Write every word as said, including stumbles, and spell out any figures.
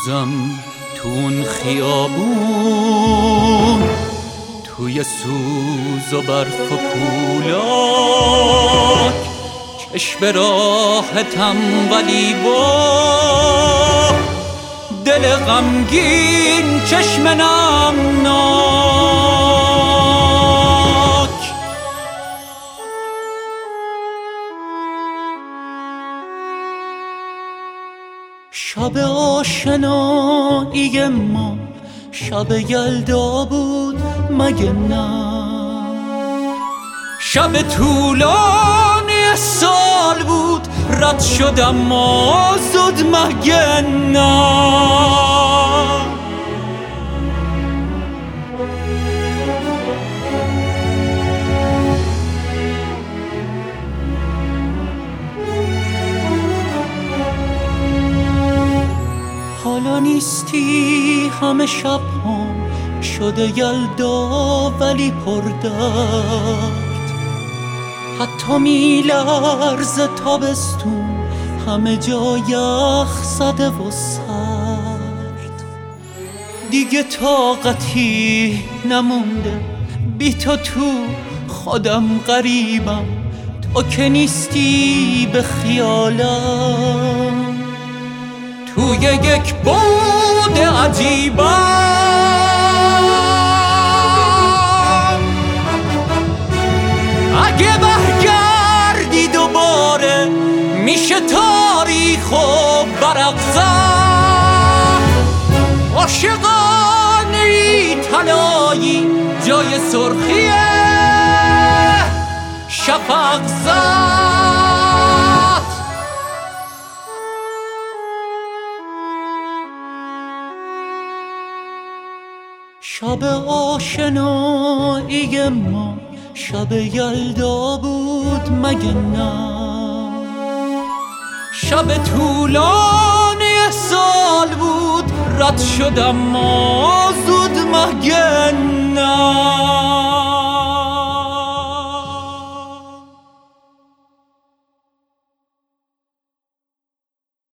هنوزم تو اون خیابون، توی سوز و برف و پولاک، چشم راحتم ولی با دل غمگین، چشم نمناک. شب آشنایی ما شب یلدا بود مگه نه؟ شب طولانی سال بود رد شدم ما زود مگه نه؟ حالا نیستی همه شب هم شده یلدا ولی پردرد، حتی میلرزه تابستون همه جا یخ زده و سرد. دیگه طاقتی نمونده بی تو، تو خودم غریبم، تو که نیستی به خیالم. توی یک بعد عجیبم، اگه برگردی دوباره میشه تاریخ و برق زد. عاشقانه طلایی جای سرخی شفق زد. شب آشنایی ما شب یلدا بود مگه نه؟ شب طولانی سال بود رد شدم ما زود مگه نه؟